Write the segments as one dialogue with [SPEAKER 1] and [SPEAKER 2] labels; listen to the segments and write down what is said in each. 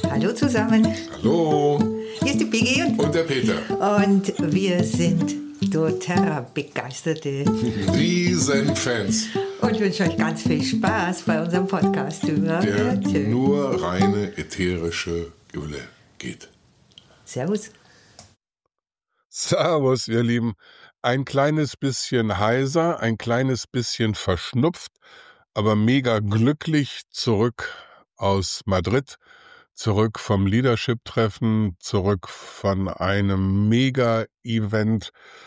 [SPEAKER 1] Hallo zusammen.
[SPEAKER 2] Hallo.
[SPEAKER 1] Hier ist die Piggy
[SPEAKER 2] Und der Peter.
[SPEAKER 1] und wir sind doTERRA-begeisterte
[SPEAKER 2] Riesenfans.
[SPEAKER 1] und wünschen euch ganz viel Spaß bei unserem Podcast über
[SPEAKER 2] Der
[SPEAKER 1] Tschö.
[SPEAKER 2] nur reine ätherische Öle geht.
[SPEAKER 1] Servus.
[SPEAKER 3] Servus, ihr Lieben. Ein kleines bisschen heiser, ein kleines bisschen verschnupft, aber mega glücklich zurück aus Madrid, zurück vom Leadership-Treffen, zurück von einem Mega-Event.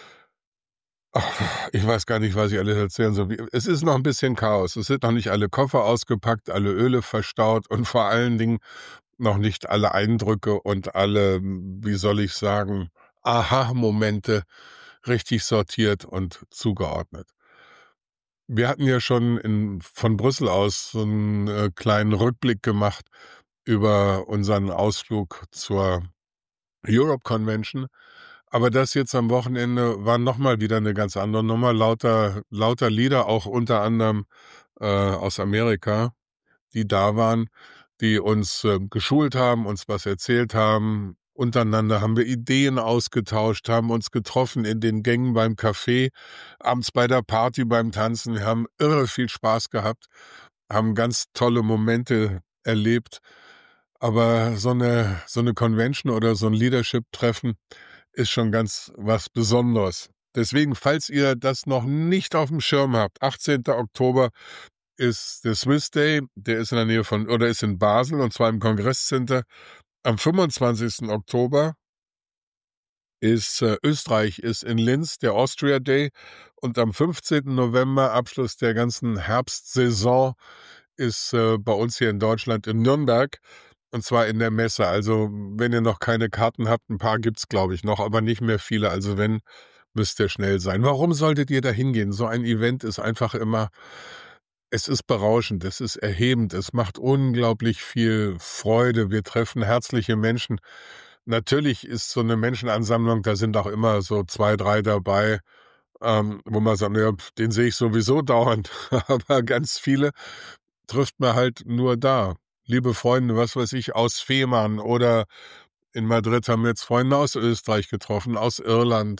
[SPEAKER 3] Ich weiß gar nicht, was ich alles erzählen soll. Es ist noch ein bisschen Chaos. Es sind noch nicht alle Koffer ausgepackt, alle Öle verstaut und vor allen Dingen noch nicht alle Eindrücke und alle, wie soll ich sagen, Aha-Momente richtig sortiert und zugeordnet. Wir hatten ja schon von Brüssel aus so einen kleinen Rückblick gemacht über unseren Ausflug zur Europe Convention. Aber das jetzt am Wochenende war nochmal wieder eine ganz andere Nummer. Lauter Lieder, auch unter anderem aus Amerika, die da waren, die uns geschult haben, uns was erzählt haben. Untereinander haben wir Ideen ausgetauscht, haben uns getroffen in den Gängen beim Café, abends bei der Party, beim Tanzen. Wir haben irre viel Spaß gehabt, haben ganz tolle Momente erlebt. Aber so eine Convention oder so ein Leadership-Treffen ist schon ganz was Besonderes. Deswegen, falls ihr das noch nicht auf dem Schirm habt, 18. Oktober ist der Swiss Day, der ist in der Nähe ist in Basel, und zwar im Kongresscenter. Am 25. Oktober ist Österreich ist in Linz, der Austria Day, und am 15. November, Abschluss der ganzen Herbstsaison, ist bei uns hier in Deutschland in Nürnberg, und zwar in der Messe. Also wenn ihr noch keine Karten habt, ein paar gibt's glaube ich noch, aber nicht mehr viele. Also wenn, müsst ihr schnell sein. Warum solltet ihr da hingehen? So ein Event ist einfach immer, es ist berauschend, es ist erhebend, es macht unglaublich viel Freude. Wir treffen herzliche Menschen. Natürlich ist so eine Menschenansammlung, da sind auch immer so 2, 3 dabei, wo man sagt, ja, den sehe ich sowieso dauernd. Aber ganz viele trifft man halt nur da. Liebe Freunde, was weiß ich, aus Fehmarn, oder in Madrid haben wir jetzt Freunde aus Österreich getroffen, aus Irland,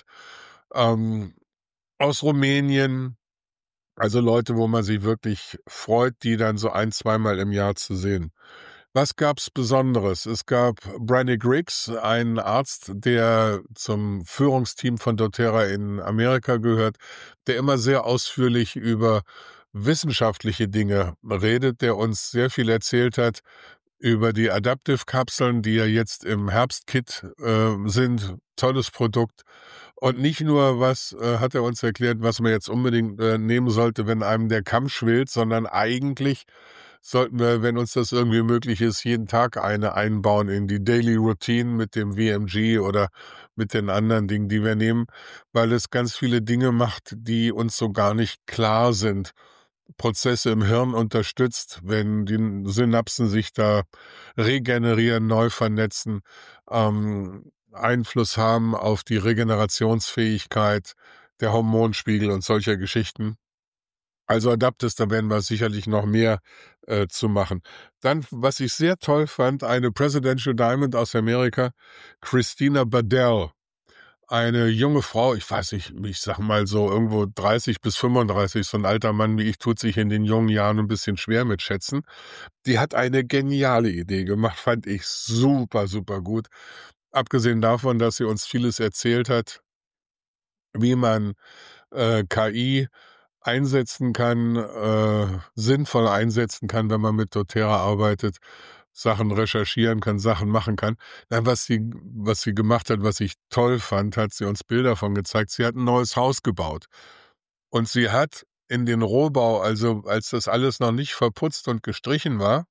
[SPEAKER 3] aus Rumänien. Also Leute, wo man sich wirklich freut, die dann so 1-, zweimal im Jahr zu sehen. Was gab's Besonderes? Es gab Brannick Riggs, einen Arzt, der zum Führungsteam von doTERRA in Amerika gehört, der immer sehr ausführlich über wissenschaftliche Dinge redet, der uns sehr viel erzählt hat über die Adaptive-Kapseln, die ja jetzt im Herbstkit sind. Tolles Produkt. Und nicht nur, hat er uns erklärt, was man jetzt unbedingt nehmen sollte, wenn einem der Kamm schwillt, sondern eigentlich sollten wir, wenn uns das irgendwie möglich ist, jeden Tag eine einbauen in die Daily Routine mit dem VMG oder mit den anderen Dingen, die wir nehmen, weil es ganz viele Dinge macht, die uns so gar nicht klar sind. Prozesse im Hirn unterstützt, wenn die Synapsen sich da regenerieren, neu vernetzen, Einfluss haben auf die Regenerationsfähigkeit, der Hormonspiegel und solcher Geschichten. Also Adaptes, da werden wir sicherlich noch mehr zu machen. Dann, was ich sehr toll fand, eine Presidential Diamond aus Amerika, Christina Badell. Eine junge Frau, ich weiß nicht, ich sag mal so irgendwo 30 bis 35, so ein alter Mann wie ich tut sich in den jungen Jahren ein bisschen schwer mit Schätzen. Die hat eine geniale Idee gemacht, fand ich super, super gut. Abgesehen davon, dass sie uns vieles erzählt hat, wie man KI einsetzen kann, sinnvoll einsetzen kann, wenn man mit doTERRA arbeitet, Sachen recherchieren kann, Sachen machen kann. Dann, was sie gemacht hat, was ich toll fand, hat sie uns Bilder von gezeigt. Sie hat ein neues Haus gebaut. Und sie hat in den Rohbau, also als das alles noch nicht verputzt und gestrichen war,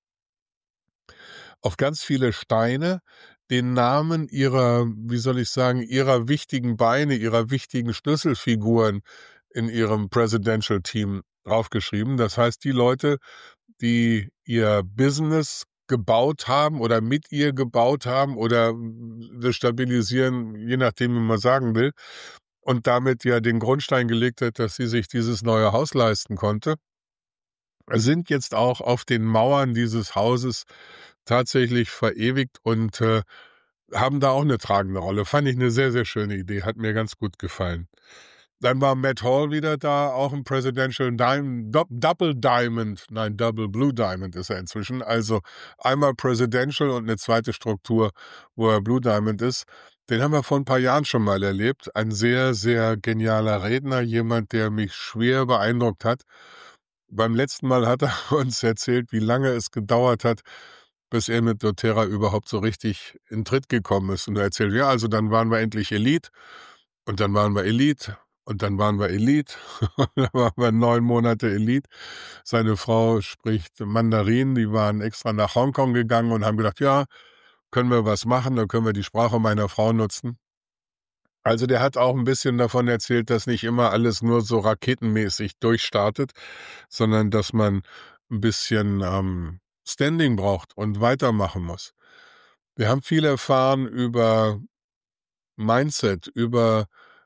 [SPEAKER 3] auf ganz viele Steine den Namen ihrer, wie soll ich sagen, ihrer wichtigen Beine, ihrer wichtigen Schlüsselfiguren in ihrem Presidential Team draufgeschrieben. Das heißt, die Leute, die ihr Business gebaut haben oder mit ihr gebaut haben oder das stabilisieren, je nachdem, wie man sagen will, und damit ja den Grundstein gelegt hat, dass sie sich dieses neue Haus leisten konnte, sind jetzt auch auf den Mauern dieses Hauses tatsächlich verewigt und haben da auch eine tragende Rolle. Fand ich eine sehr, sehr schöne Idee, hat mir ganz gut gefallen. Dann war Matt Hall wieder da, auch ein Presidential Double Blue Diamond ist er inzwischen. Also einmal Presidential und eine zweite Struktur, wo er Blue Diamond ist. Den haben wir vor ein paar Jahren schon mal erlebt. Ein sehr, sehr genialer Redner, jemand, der mich schwer beeindruckt hat. Beim letzten Mal hat er uns erzählt, wie lange es gedauert hat, bis er mit doTERRA überhaupt so richtig in Tritt gekommen ist. Und er erzählt, ja, also dann waren wir endlich Elite und dann waren wir Elite. Und dann waren wir Elite, und dann waren wir 9 Monate Elite. Seine Frau spricht Mandarin, die waren extra nach Hongkong gegangen und haben gedacht, ja, können wir was machen, dann können wir die Sprache meiner Frau nutzen. Also der hat auch ein bisschen davon erzählt, dass nicht immer alles nur so raketenmäßig durchstartet, sondern dass man ein bisschen Standing braucht und weitermachen muss. Wir haben viel erfahren über Mindset, über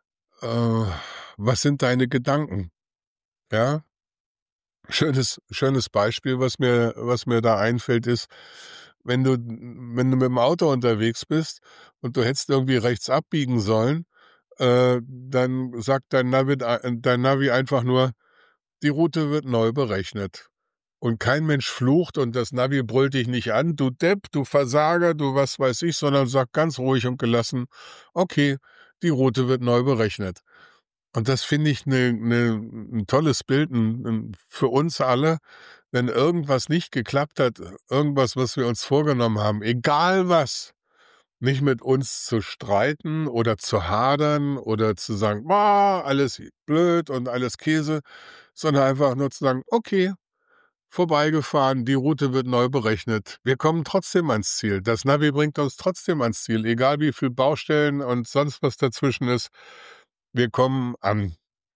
[SPEAKER 3] was sind deine Gedanken? Ja, schönes Beispiel, was mir da einfällt, ist, wenn du mit dem Auto unterwegs bist und du hättest irgendwie rechts abbiegen sollen, dann sagt dein Navi einfach nur, die Route wird neu berechnet. Und kein Mensch flucht und das Navi brüllt dich nicht an, du Depp, du Versager, du was weiß ich, sondern sagt ganz ruhig und gelassen, okay, die Route wird neu berechnet. Und das finde ich ein tolles Bild für uns alle, wenn irgendwas nicht geklappt hat, irgendwas, was wir uns vorgenommen haben, egal was, nicht mit uns zu streiten oder zu hadern oder zu sagen, boah, alles blöd und alles Käse, sondern einfach nur zu sagen, okay, vorbeigefahren, die Route wird neu berechnet. Wir kommen trotzdem ans Ziel. Das Navi bringt uns trotzdem ans Ziel, egal wie viele Baustellen und sonst was dazwischen ist. Wir kommen an.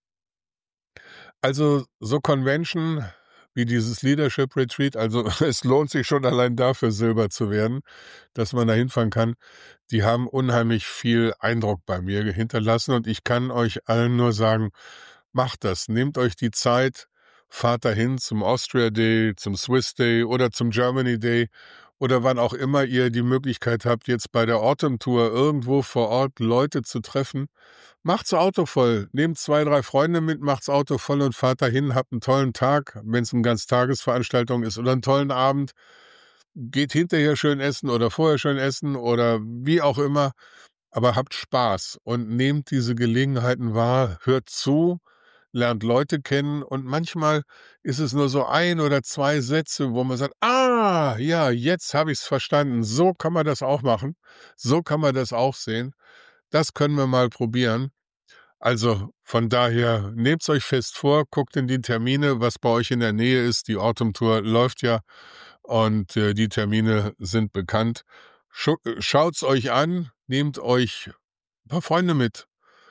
[SPEAKER 3] Also so Convention wie dieses Leadership Retreat, also es lohnt sich schon allein dafür Silber zu werden, dass man da hinfahren kann. Die haben unheimlich viel Eindruck bei mir hinterlassen und ich kann euch allen nur sagen, macht das, nehmt euch die Zeit, fahrt dahin zum Austria Day, zum Swiss Day oder zum Germany Day oder wann auch immer ihr die Möglichkeit habt, jetzt bei der Autumn Tour irgendwo vor Ort Leute zu treffen. Macht's Auto voll, nehmt 2, 3 Freunde mit, macht's Auto voll und fahrt dahin, habt einen tollen Tag, wenn es eine Ganztagesveranstaltung ist oder einen tollen Abend. Geht hinterher schön essen oder vorher schön essen oder wie auch immer, aber habt Spaß und nehmt diese Gelegenheiten wahr, hört zu, lernt Leute kennen und manchmal ist es nur so 1 oder 2 Sätze, wo man sagt, ah, ja, jetzt habe ich es verstanden, so kann man das auch machen, so kann man das auch sehen, das können wir mal probieren. Also von daher, nehmt's euch fest vor, guckt in die Termine, was bei euch in der Nähe ist, die Autumn Tour läuft ja und die Termine sind bekannt. Schaut's euch an, nehmt euch ein paar Freunde mit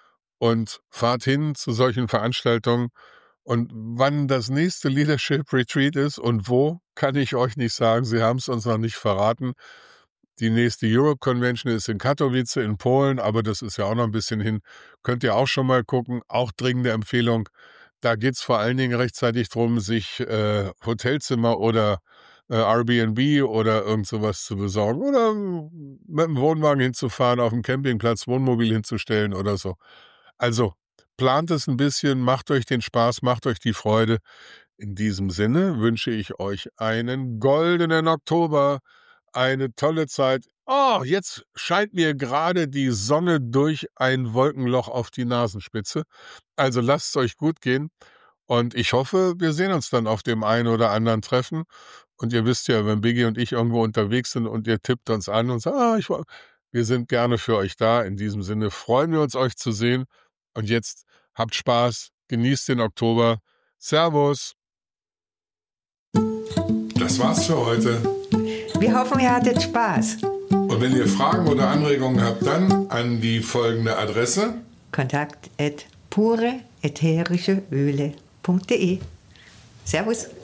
[SPEAKER 3] und fahrt hin zu solchen Veranstaltungen. Und wann das nächste Leadership Retreat ist und wo, kann ich euch nicht sagen. Sie haben es uns noch nicht verraten. Die nächste Europe Convention ist in Katowice in Polen, aber das ist ja auch noch ein bisschen hin. Könnt ihr auch schon mal gucken. Auch dringende Empfehlung. Da geht es vor allen Dingen rechtzeitig drum, sich Hotelzimmer oder Airbnb oder irgend sowas zu besorgen oder mit dem Wohnwagen hinzufahren, auf dem Campingplatz Wohnmobil hinzustellen oder so. Also plant es ein bisschen, macht euch den Spaß, macht euch die Freude. In diesem Sinne wünsche ich euch einen goldenen Oktober, eine tolle Zeit. Oh, jetzt scheint mir gerade die Sonne durch ein Wolkenloch auf die Nasenspitze. Also lasst es euch gut gehen und ich hoffe, wir sehen uns dann auf dem einen oder anderen Treffen. Und ihr wisst ja, wenn Biggie und ich irgendwo unterwegs sind und ihr tippt uns an und sagt, wir sind gerne für euch da. In diesem Sinne freuen wir uns, euch zu sehen. Und jetzt habt Spaß, genießt den Oktober. Servus.
[SPEAKER 2] Das war's für heute.
[SPEAKER 1] Wir hoffen, ihr hattet Spaß.
[SPEAKER 2] Und wenn ihr Fragen oder Anregungen habt, dann an die folgende Adresse:
[SPEAKER 1] Kontakt@pureätherischeöle.de. Servus.